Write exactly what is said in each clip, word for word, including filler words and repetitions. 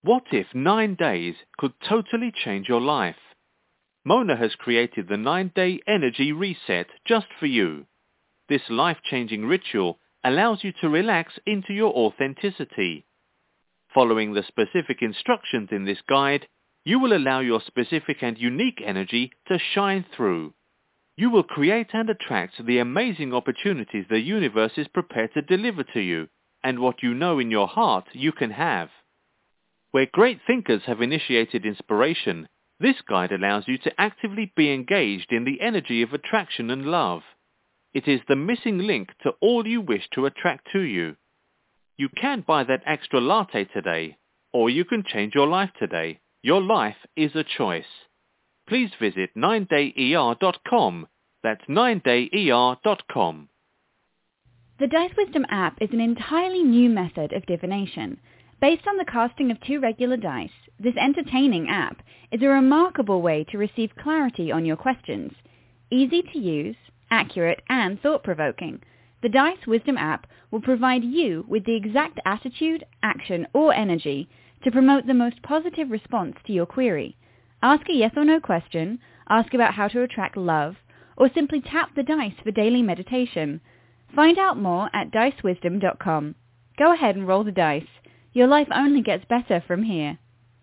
What if nine days could totally change your life? Mona has created the nine-day energy reset just for you. This life-changing ritual allows you to relax into your authenticity. Following the specific instructions in this guide, you will allow your specific and unique energy to shine through. You will create and attract the amazing opportunities the universe is prepared to deliver to you, and what you know in your heart you can have. Where great thinkers have initiated inspiration, this guide allows you to actively be engaged in the energy of attraction and love. It is the missing link to all you wish to attract to you. You can buy that extra latte today, or you can change your life today. Your life is a choice. Please visit nine day E R dot com. That's nine day E R dot com. The Dice Wisdom app is an entirely new method of divination. Based on the casting of two regular dice, this entertaining app is a remarkable way to receive clarity on your questions. Easy to use, accurate, and thought-provoking, the Dice Wisdom app will provide you with the exact attitude, action, or energy to promote the most positive response to your query. Ask a yes or no question, ask about how to attract love, or simply tap the dice for daily meditation. Find out more at dice wisdom dot com. Go ahead and roll the dice. Your life only gets better from here.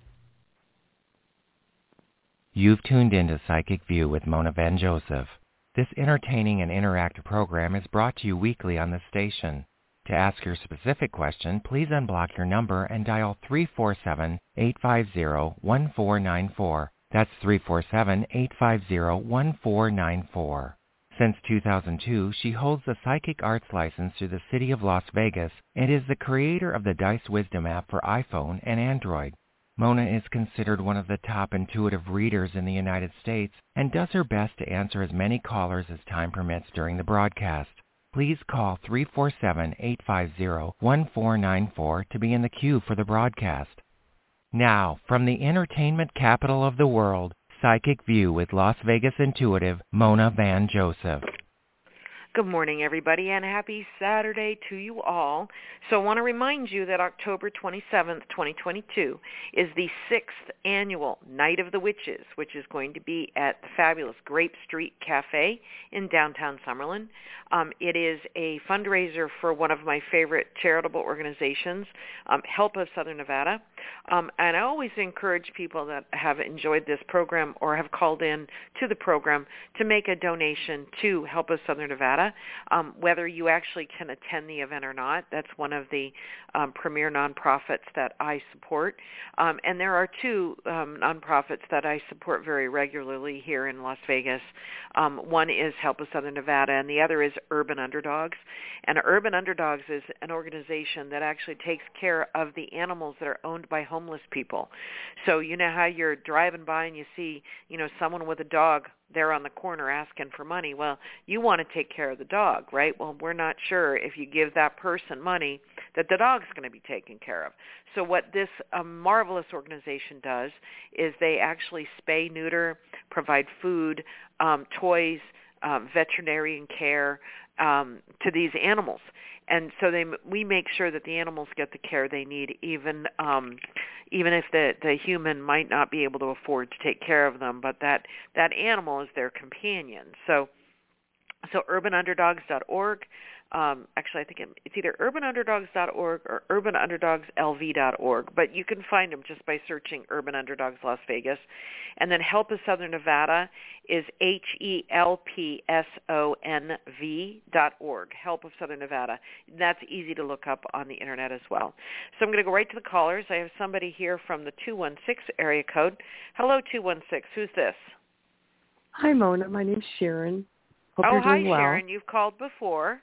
You've tuned into Psychic View with Mona Van Joseph. This entertaining and interactive program is brought to you weekly on this station. To ask your specific question, please unblock your number and dial three four seven, eight five zero, one four nine four. That's three four seven, eight five zero, one four nine four. Since two thousand two, she holds the Psychic Arts license through the City of Las Vegas and is the creator of the Dice Wisdom app for iPhone and Android. Mona is considered one of the top intuitive readers in the United States and does her best to answer as many callers as time permits during the broadcast. Please call three four seven, eight five zero, one four nine four to be in the queue for the broadcast. Now, from the entertainment capital of the world, Psychic View with Las Vegas intuitive Mona Van Joseph. Good morning, everybody, and happy Saturday to you all. So I want to remind you that October twenty-seventh, twenty twenty-two is the sixth annual Night of the Witches, which is going to be at the fabulous Grape Street Cafe in downtown Summerlin. Um, it is a fundraiser for one of my favorite charitable organizations, um, Help of Southern Nevada. Um, and I always encourage people that have enjoyed this program or have called in to the program to make a donation to Help of Southern Nevada. Um, whether you actually can attend the event or not, that's one of the um, premier nonprofits that I support. Um, and there are two um, nonprofits that I support very regularly here in Las Vegas. Um, one is Help of Southern Nevada, and the other is Urban Underdogs. And Urban Underdogs is an organization that actually takes care of the animals that are owned by homeless people. So you know how you're driving by and you see, you know, someone with a dog there on the corner asking for money. Well, you want to take care of the dog, right? Well, we're not sure if you give that person money that the dog's going to be taken care of. So what this um, marvelous organization does is they actually spay, neuter, provide food, um, toys, um, veterinarian care um, to these animals. And so they, we make sure that the animals get the care they need, even um, even if the, the human might not be able to afford to take care of them, but that, that animal is their companion. So so urban underdogs dot org. Um, actually, I think it's either urban underdogs dot org or urban underdogs L V dot org, but you can find them just by searching Urban Underdogs Las Vegas. And then Help of Southern Nevada is H E L P S O N V dot org, Help of Southern Nevada. That's easy to look up on the Internet as well. So I'm going to go right to the callers. I have somebody here from the two one six area code. Hello, two one six. Who's this? Hi, Mona. My name's Sharon. Hope oh, you're hi, doing well. Sharon. You've called before.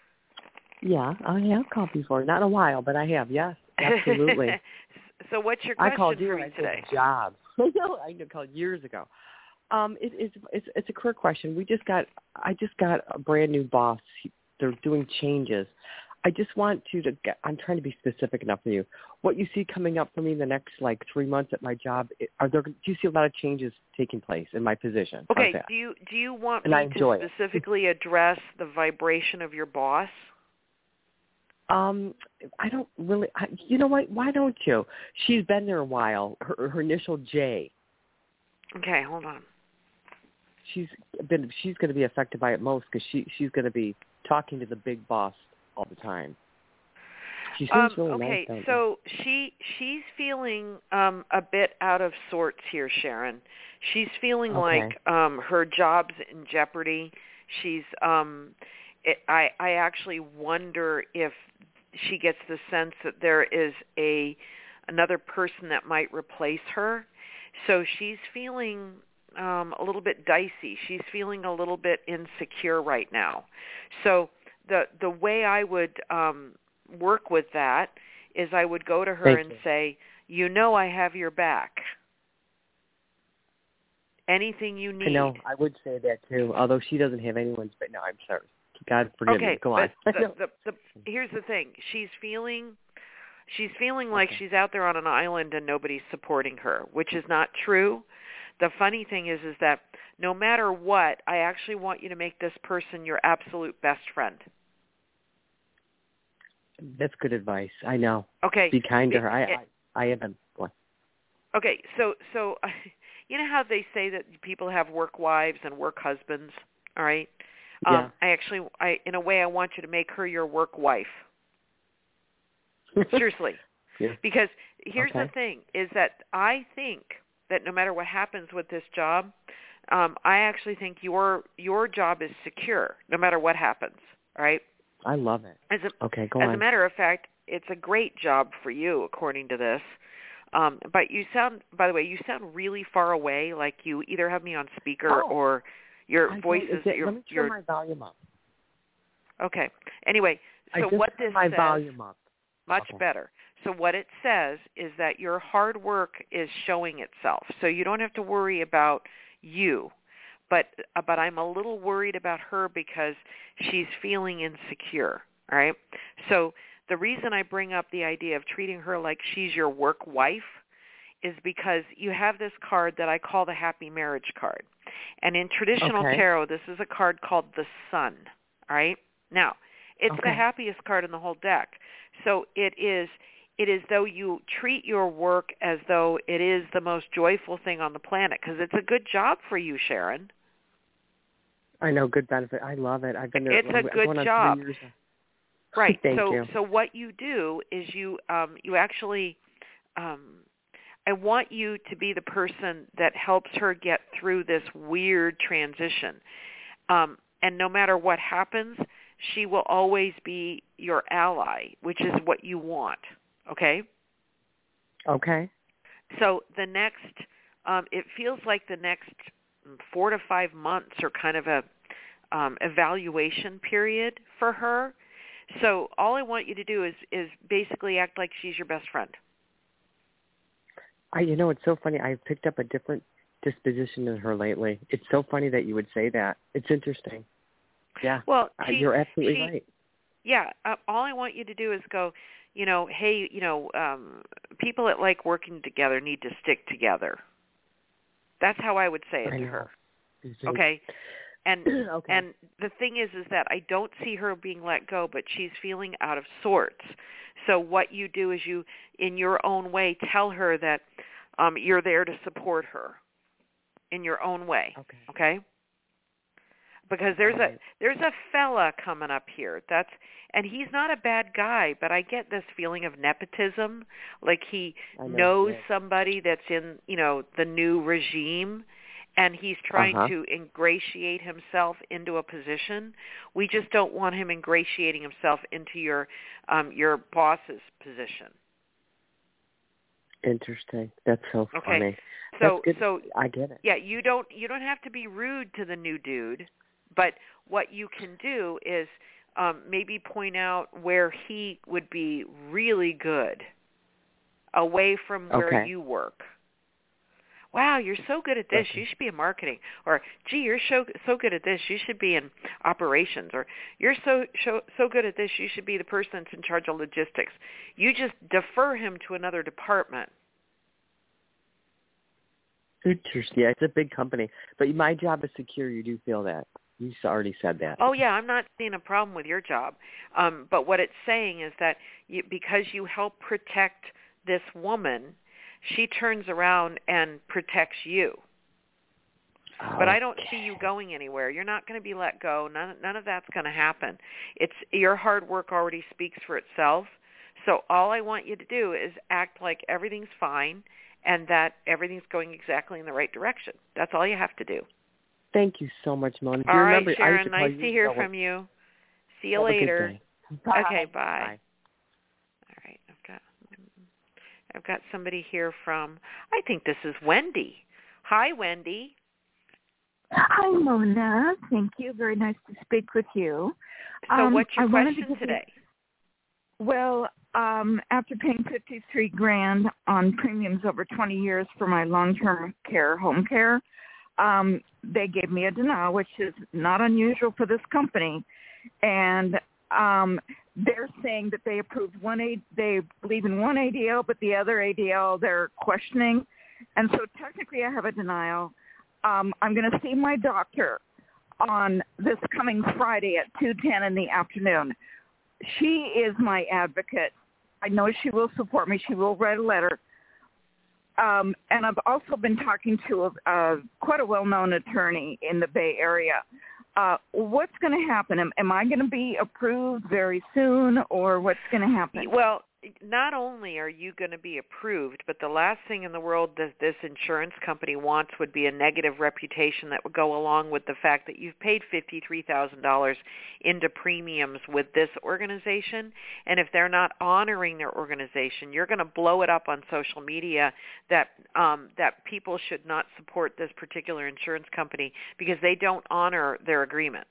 Yeah, I have called before. Not in a while, but I have. Yes, absolutely. So what's your question I called you for you today? Job. I know. I called years ago. Um, it, it's it's it's a career question. We just got. I just got a brand new boss. They're doing changes. I just want you to get. I'm trying to be specific enough for you. What you see coming up for me in the next like three months at my job? Are there? Do you see a lot of changes taking place in my position? Okay. Do you do you want and me to specifically it. address the vibration of your boss? Um, I don't really. I, you know what? Why don't you? She's been there a while. Her, her initial J. Okay, hold on. She's been. She's going to be affected by it most because she she's going to be talking to the big boss all the time. She seems um, really okay, nice. Okay, so she she's feeling um, a bit out of sorts here, Sharon. She's feeling okay. like um, her job's in jeopardy. She's. Um, it, I I actually wonder if she gets the sense that there is a another person that might replace her. So she's feeling um, a little bit dicey. She's feeling a little bit insecure right now. So the the way I would um, work with that is I would go to her Thank and you. say, you know I have your back. Anything you need. I know. I would say that too. Although she doesn't have anyone's. But no, I'm sorry. God forgive okay, me. Go on. But the, the, the, here's the thing. She's feeling, she's feeling like okay. she's out there on an island and nobody's supporting her, which is not true. The funny thing is, is that no matter what, I actually want you to make this person your absolute best friend. That's good advice. I know. Okay. Be kind to it, her. I it, I, I haven't. What? Okay, so so you know how they say that people have work wives and work husbands, all right? Yeah. Um, I actually, I in a way, I want you to make her your work wife. Seriously. Yeah. Because here's okay. the thing, is that I think that no matter what happens with this job, um, I actually think your your job is secure no matter what happens, all right? I love it. As a, okay, go as on. a matter of fact, it's a great job for you, according to this. Um, but you sound, by the way, you sound really far away, like you either have me on speaker oh, or your I voice is... it, your, let me turn your, my volume up. Okay. Anyway, so I just what turned this my says... volume up. Much okay. better. So what it says is that your hard work is showing itself. So you don't have to worry about you. But uh, but I'm a little worried about her because she's feeling insecure, all right? So the reason I bring up the idea of treating her like she's your work wife is because you have this card that I call the happy marriage card. And in traditional okay. tarot, this is a card called the Sun, all right? Now, it's okay. the happiest card in the whole deck. So it is it is though you treat your work as though it is the most joyful thing on the planet because it's a good job for you, Sharon. I know, good benefit. I love it. I've been there. It's a I'm good going on job. Years. Right. Thank so you. so what you do is you um, you actually um, I want you to be the person that helps her get through this weird transition. Um, and no matter what happens, she will always be your ally, which is what you want. Okay? Okay. So the next, um, it feels like the next four to five months are kind of a um, evaluation period for her. So all I want you to do is, is basically act like she's your best friend. I, you know, it's so funny. I've picked up a different disposition in her lately. It's so funny that you would say that. It's interesting. Yeah. Well, uh, she, you're absolutely she, right. Yeah. Uh, all I want you to do is go, you know, hey, you know, um, people that like working together need to stick together. That's how I would say it I to know. her. Mm-hmm. Okay. And okay. and the thing is, is that I don't see her being let go, but she's feeling out of sorts. So what you do is you, in your own way, tell her that um, you're there to support her in your own way. Okay. Okay. Because there's All right. a there's a fella coming up here that's and he's not a bad guy, but I get this feeling of nepotism, like he know, knows yeah. somebody that's in, you know, the new regime, and he's trying Uh-huh. to ingratiate himself into a position. We just don't want him ingratiating himself into your um, your boss's position. Interesting. That's so Okay. funny. So That's good. so I get it. yeah, you don't you don't have to be rude to the new dude, but what you can do is um, maybe point out where he would be really good away from where Okay. you work. Wow, you're so good at this. Okay. You should be in marketing. Or, gee, you're so so good at this. You should be in operations. Or, you're so so, so good at this. You should be the person that's in charge of logistics. You just defer him to another department. Interesting. Yeah, it's a big company, but my job is secure. You do feel that. You already said that. Oh, yeah, I'm not seeing a problem with your job. Um, but what it's saying is that you, because you help protect this woman, she turns around and protects you. Okay. But I don't see you going anywhere. You're not going to be let go. None, none of that's going to happen. It's your hard work already speaks for itself. So all I want you to do is act like everything's fine and that everything's going exactly in the right direction. That's all you have to do. Thank you so much, Mona. Do All you right, remember, Sharon. I Nice to, to hear from you. See you Have later. A good day. Bye. Okay, bye. Bye. All right, I've got I've got somebody here from. I think this is Wendy. Hi, Wendy. Hi, Mona. Thank you. Very nice to speak with you. So, um, what's your I wanted question to today? You, well, um, after paying fifty-three grand on premiums over twenty years for my long-term care, home care, um, they gave me a denial, which is not unusual for this company, and um, they're saying that they approved one A, they believe in one A D L, but the other A D L they're questioning, and so technically I have a denial. Um, I'm going to see my doctor on this coming Friday at two ten in the afternoon. She is my advocate. I know she will support me. She will write a letter. Um, and I've also been talking to a, uh, quite a well-known attorney in the Bay Area. Uh, what's going to happen? Am, am I going to be approved very soon, or what's going to happen? Well, not only are you going to be approved, but the last thing in the world that this insurance company wants would be a negative reputation that would go along with the fact that you've paid fifty-three thousand dollars into premiums with this organization, and if they're not honoring their organization, you're going to blow it up on social media that um, that people should not support this particular insurance company because they don't honor their agreement.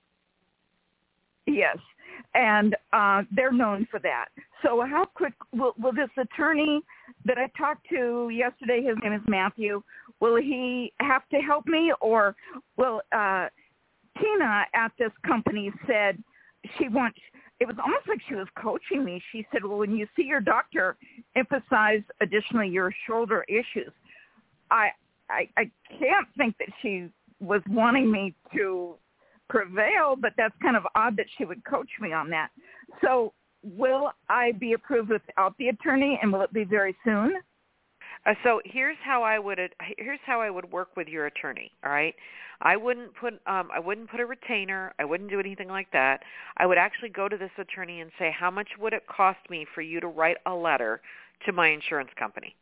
Yes, and uh, they're known for that. So how quick will, will this attorney that I talked to yesterday, his name is Matthew, will he have to help me, or will uh, Tina at this company said she wants, it was almost like she was coaching me. She said, well, when you see your doctor, emphasize additionally your shoulder issues. I, I, I can't think that she was wanting me to prevail, but that's kind of odd that she would coach me on that. So will I be approved without the attorney, and will it be very soon? Uh, so here's how I would here's how I would work with your attorney. All right, I wouldn't put um, I wouldn't put a retainer. I wouldn't do anything like that. I would actually go to this attorney and say, how much would it cost me for you to write a letter to my insurance company?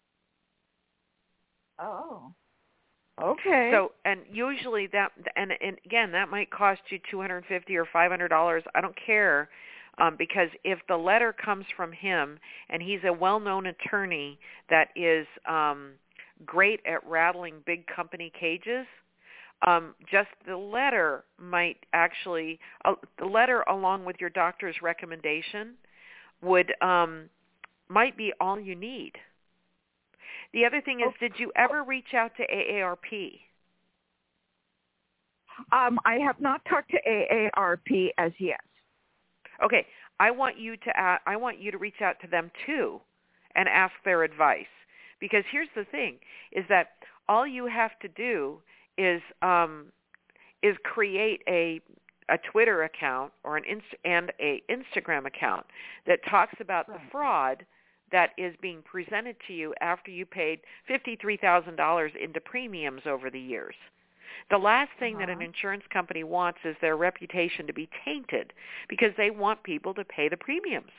Oh. Okay. So, and usually that, and, and again, that might cost you two hundred fifty dollars or five hundred dollars. I don't care, um, because if the letter comes from him and he's a well-known attorney that is um, great at rattling big company cages, um, just the letter might actually, uh, the letter along with your doctor's recommendation would um, might be all you need. The other thing is, did you ever reach out to A A R P? Um, I have not talked to A A R P as yet. Okay, I want you to uh, I want you to reach out to them too, and ask their advice. Because here's the thing: is that all you have to do is um, is create a a Twitter account or an Inst- and a Instagram account that talks about right. the fraud that is being presented to you after you paid fifty-three thousand dollars into premiums over the years. The last thing uh-huh. that an insurance company wants is their reputation to be tainted because they want people to pay the premiums.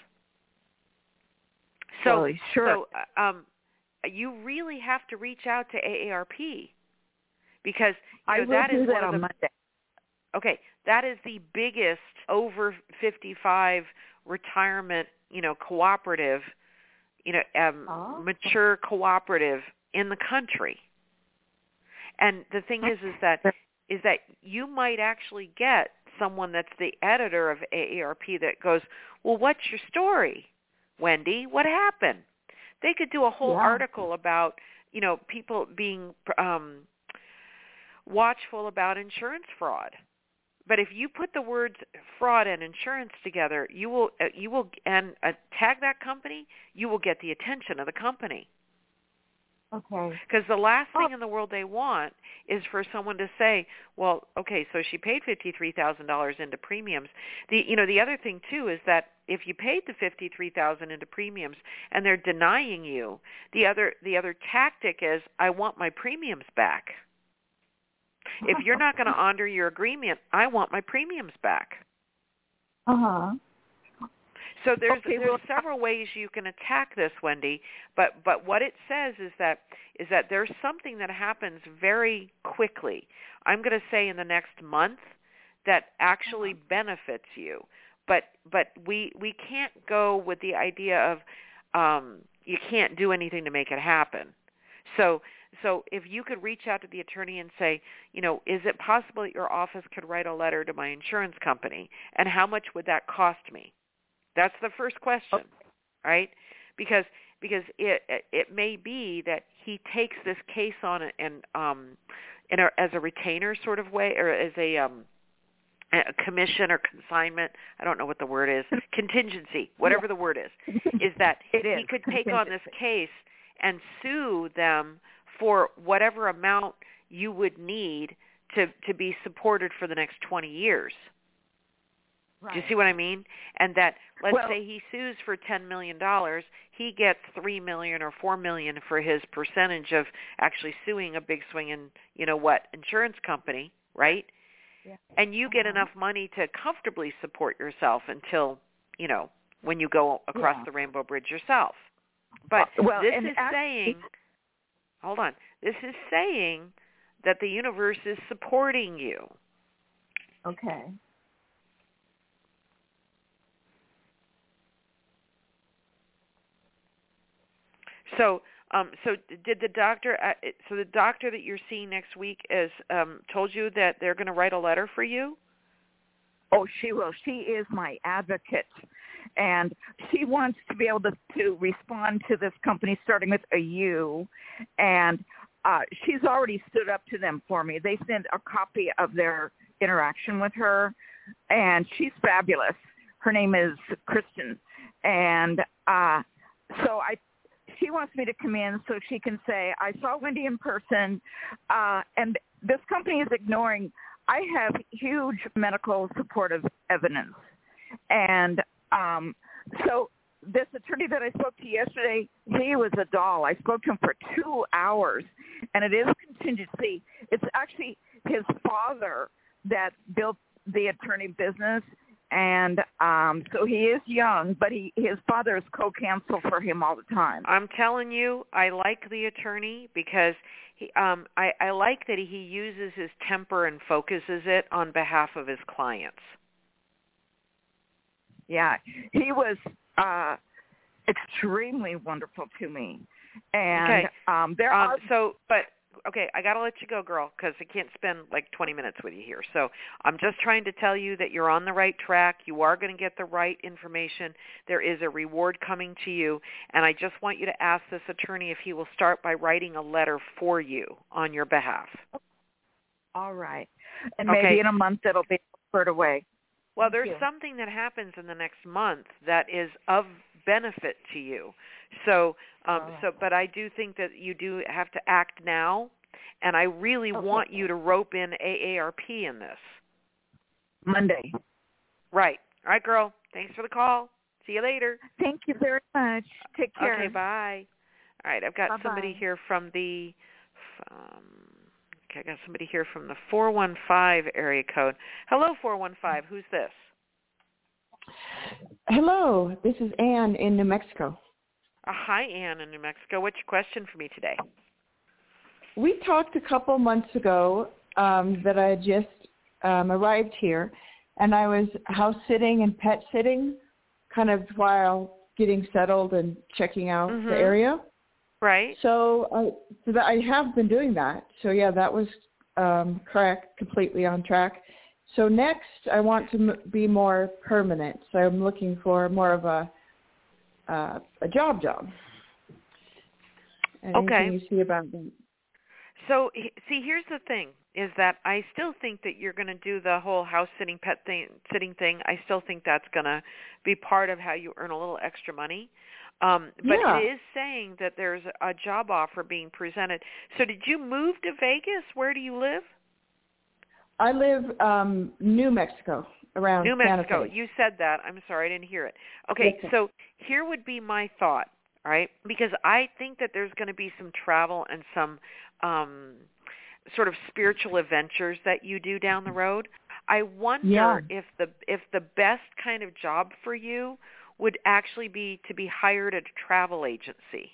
So, well, sure. so um, you really have to reach out to A A R P because you know, I will that do is that one of on the, Monday. Okay, that is the biggest over fifty-five retirement, you know, cooperative. you know, um, oh. mature cooperative in the country. And the thing is, is that is that you might actually get someone that's the editor of A A R P that goes, well, what's your story, Wendy? What happened? They could do a whole yeah. article about, you know, people being um, watchful about insurance fraud. But if you put the words fraud and insurance together, you will uh, you will and uh, tag that company, you will get the attention of the company. Okay. Because the last thing Oh. in the world they want is for someone to say, well, okay, so she paid fifty-three thousand dollars into premiums. The you know, the other thing too is that if you paid the fifty-three thousand dollars into premiums and they're denying you, the other the other tactic is, I want my premiums back. If you're not going to honor your agreement, I want my premiums back. Uh-huh. So there's Okay, there's well, several ways you can attack this, Wendy. But but what it says is that is that there's something that happens very quickly. I'm going to say in the next month that actually benefits you. But but we we can't go with the idea of um, you can't do anything to make it happen. So so if you could reach out to the attorney and say, you know, is it possible that your office could write a letter to my insurance company, and how much would that cost me? That's the first question, right? Because because it it may be that he takes this case on and um, in a, as a retainer sort of way, or as a um, a commission or consignment. I don't know what the word is. Contingency, whatever Yeah. the word is, is that It he is. could take on this case and sue them for whatever amount you would need to to be supported for the next twenty years. Right. Do you see what I mean? And that, let's Well, say he sues for ten million dollars, he gets three million dollars or four million dollars for his percentage of actually suing a big swinging, you know what, insurance company, right? Yeah. And you get Uh-huh. enough money to comfortably support yourself until, you know, when you go across Yeah. the Rainbow Bridge yourself. But Uh, well, this and is actually- saying, hold on, this is saying that the universe is supporting you. Okay. So, um, so did the doctor? Uh, so the doctor that you're seeing next week has um, told you that they're going to write a letter for you? Oh, she will. She is my advocate, and she wants to be able to, to respond to this company starting with a U, and uh, she's already stood up to them for me. They sent a copy of their interaction with her, and she's fabulous. Her name is Kristen, and uh, so I. She wants me to come in so she can say, I saw Wendy in person, uh, and this company is ignoring. I have huge medical supportive evidence. And um, so this attorney that I spoke to yesterday, he was a doll. I spoke to him for two hours, and it is contingency. It's actually his father that built the attorney business. And um, so he is young, but he his father is co-counsel for him all the time. I'm telling you, I like the attorney because he, um, I, I like that he uses his temper and focuses it on behalf of his clients. Yeah, he was uh, extremely wonderful to me. And okay. um, there um, are so, but. Okay, I got to let you go, girl, because I can't spend like twenty minutes with you here. So I'm just trying to tell you that you're on the right track. You are going to get the right information. There is a reward coming to you. And I just want you to ask this attorney if he will start by writing a letter for you on your behalf. all right. And Okay. maybe in a month it'll be referred away. Well, Thank there's you. something that happens in the next month that is of benefit to you. So, um, Oh. so, but I do think that you do have to act now, and I really Okay. want you to rope in A A R P in this. Monday. Right. All right, girl. Thanks for the call. See you later. Thank you very much. Take care. Okay, bye. All right, I've got Bye-bye. somebody here from the. Um, okay, I got somebody here from the four one five area code. Hello, four one five. Who's this? Hello, this is Anne in New Mexico. Uh, hi, Anne in New Mexico. What's your question for me today? We talked a couple months ago um, that I had just um, arrived here, and I was house sitting and pet sitting kind of while getting settled and checking out Mhm. the area. Right. So, I, so that I have been doing that. So, yeah, that was um, correct, completely on track. So next, I want to m- be more permanent. So I'm looking for more of a uh, a job job. Anything Okay. you see about that? So, he- see, here's the thing, is that I still think that you're going to do the whole house sitting, pet thing, sitting thing. I still think that's going to be part of how you earn a little extra money. Um, but Yeah. it is saying that there's a job offer being presented. So did you move to Vegas? Where do you live? I live um New Mexico, around New Santa Mexico. Fe. You said that. I'm sorry, I didn't hear it. Okay, Yes, so here would be my thought, all right? Because I think that there's going to be some travel and some um, sort of spiritual adventures that you do down the road. I wonder Yeah. if the if the best kind of job for you would actually be to be hired at a travel agency.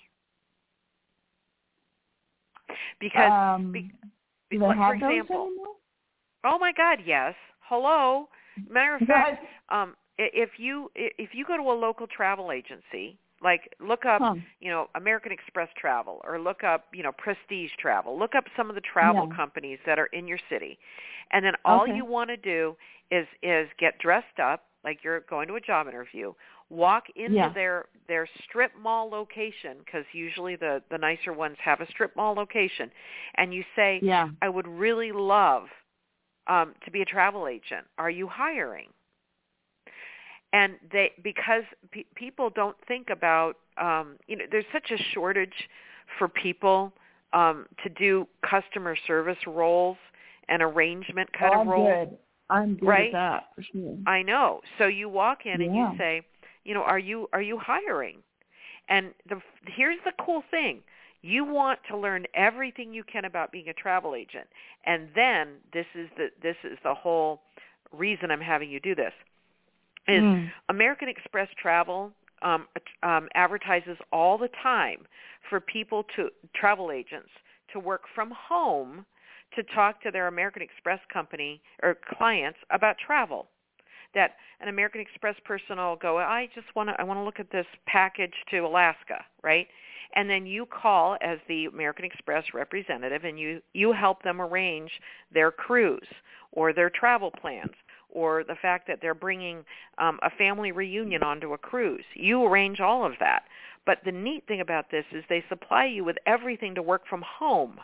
Because, um, be, do like, they have for those example, anymore? oh my God, yes. Hello. Matter of fact, Right. um, i- if you i- if you go to a local travel agency, like look up, Huh. you know, American Express Travel, or look up, you know, Prestige Travel. Look up some of the travel Yeah. companies that are in your city, and then all Okay. you want to do is is get dressed up like you're going to a job interview. Walk into Yeah. their their strip mall location, because usually the the nicer ones have a strip mall location, and you say, Yeah. I would really love um, to be a travel agent. Are you hiring? And they, because pe- people don't think about, um, you know, there's such a shortage for people um, to do customer service roles and arrangement kind oh, of I'm roles. good. I'm good right? at that for sure. I know. So you walk in and you Yeah. say, you know, are you are you hiring? And the here's the cool thing. You want to learn everything you can about being a travel agent. And then this is the this is the whole reason I'm having you do this. Is Mm. American Express Travel um, um, advertises all the time for people to travel agents to work from home to talk to their American Express company or clients about travel. That an American Express person will go, I just want to I want to look at this package to Alaska, right? And then you call as the American Express representative, and you, you help them arrange their cruise or their travel plans, or the fact that they're bringing um, a family reunion onto a cruise. You arrange all of that. But the neat thing about this is they supply you with everything to work from home.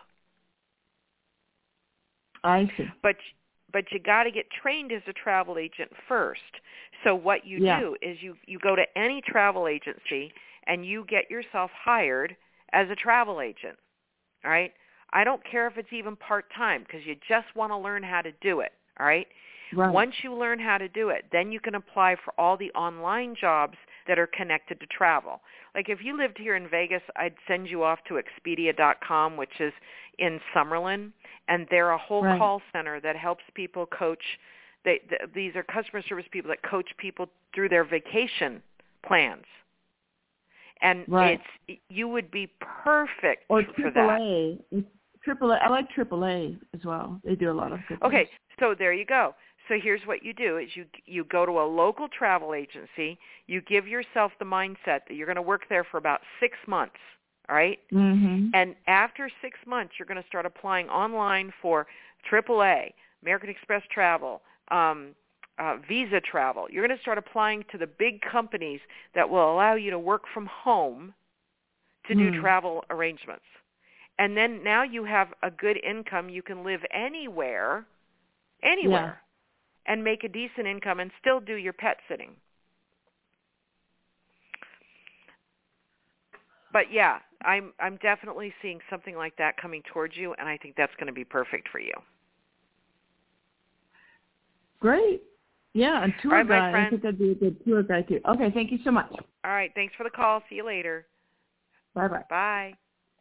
I see. But but you got to get trained as a travel agent first. So what you Yeah. do is you, you go to any travel agency and you get yourself hired as a travel agent, all right? I don't care if it's even part-time, because you just want to learn how to do it, all right? Right. Once you learn how to do it, then you can apply for all the online jobs that are connected to travel. Like if you lived here in Vegas, I'd send you off to Expedia dot com, which is in Summerlin, and they're a whole Right. call center that helps people coach. They, th- these are customer service people that coach people through their vacation plans. And Right. it's you would be perfect Or for triple that. A. Triple A. I like triple A as well. They do a lot of good Okay, things. so there you go. So here's what you do is you you go to a local travel agency, you give yourself the mindset that you're going to work there for about six months, all right? Mm-hmm. And after six months, you're going to start applying online for triple A, American Express Travel, um, uh, Visa Travel. You're going to start applying to the big companies that will allow you to work from home to do Mm. travel arrangements. And then now you have a good income. You can live anywhere, anywhere, and make a decent income and still do your pet sitting. But yeah, I'm I'm definitely seeing something like that coming towards you, and I think that's going to be perfect for you. Great. Yeah, a tour All right, my guide. I friend. think that'd be a good tour guide too. Okay, thank you so much. All right, thanks for the call. See you later. Bye-bye. Bye.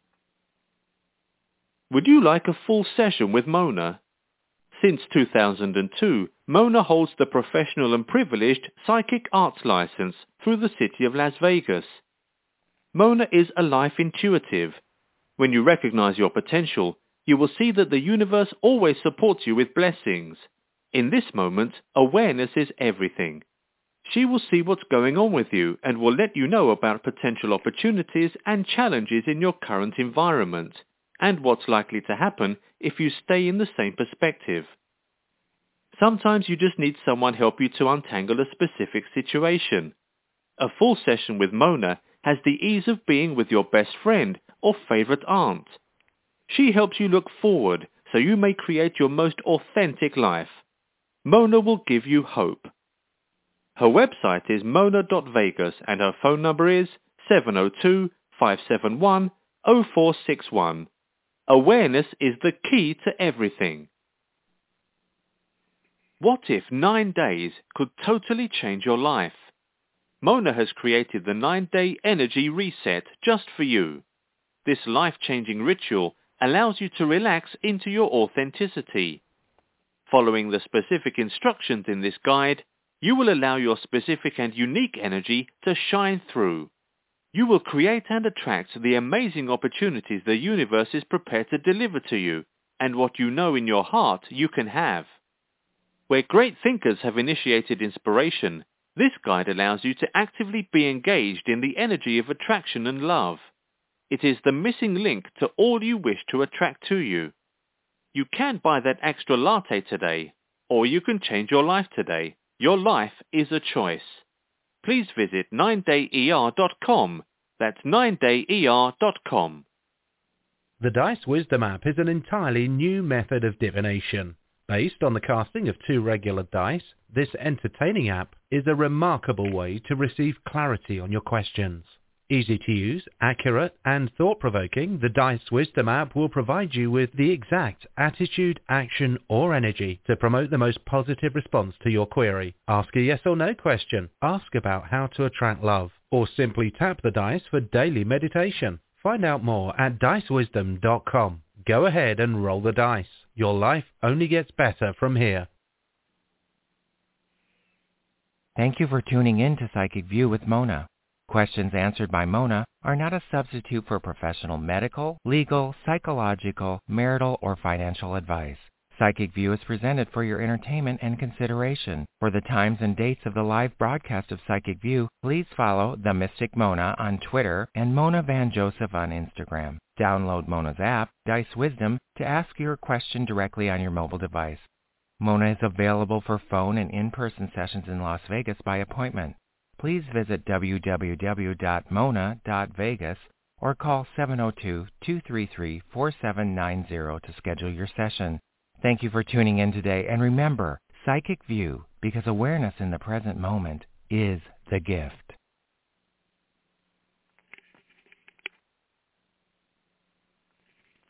Would you like a full session with Mona? Since two thousand two, Mona holds the professional and privileged psychic arts license through the city of Las Vegas. Mona is a life intuitive. When you recognize your potential, you will see that the universe always supports you with blessings. In this moment, awareness is everything. She will see what's going on with you and will let you know about potential opportunities and challenges in your current environment, and what's likely to happen if you stay in the same perspective. Sometimes you just need someone help you to untangle a specific situation. A full session with Mona has the ease of being with your best friend or favorite aunt. She helps you look forward so you may create your most authentic life. Mona will give you hope. Her website is mona dot vegas and her phone number is seven zero two, five seven one, zero four six one. Awareness is the key to everything. What if nine days could totally change your life? Mona has created the nine-day energy reset just for you. This life-changing ritual allows you to relax into your authenticity. Following the specific instructions in this guide, you will allow your specific and unique energy to shine through. You will create and attract the amazing opportunities the universe is prepared to deliver to you, and what you know in your heart you can have. Where great thinkers have initiated inspiration, this guide allows you to actively be engaged in the energy of attraction and love. It is the missing link to all you wish to attract to you. You can buy that extra latte today, or you can change your life today. Your life is a choice. Please visit nine day E R dot com. That's nine day E R dot com. The Dice Wisdom app is an entirely new method of divination. Based on the casting of two regular dice, this entertaining app is a remarkable way to receive clarity on your questions. Easy to use, accurate, and thought-provoking, the Dice Wisdom app will provide you with the exact attitude, action, or energy to promote the most positive response to your query. Ask a yes or no question, ask about how to attract love, or simply tap the dice for daily meditation. Find out more at dice wisdom dot com. Go ahead and roll the dice. Your life only gets better from here. Thank you for tuning in to Psychic View with Mona. Questions answered by Mona are not a substitute for professional medical, legal, psychological, marital, or financial advice. Psychic View is presented for your entertainment and consideration. For the times and dates of the live broadcast of Psychic View, please follow The Mystic Mona on Twitter and Mona Van Joseph on Instagram. Download Mona's app, Dice Wisdom, to ask your question directly on your mobile device. Mona is available for phone and in-person sessions in Las Vegas by appointment. Please visit w w w dot mona dot vegas or call seven zero two, two three three, four seven nine zero to schedule your session. Thank you for tuning in today, and remember, Psychic View, because awareness in the present moment is the gift.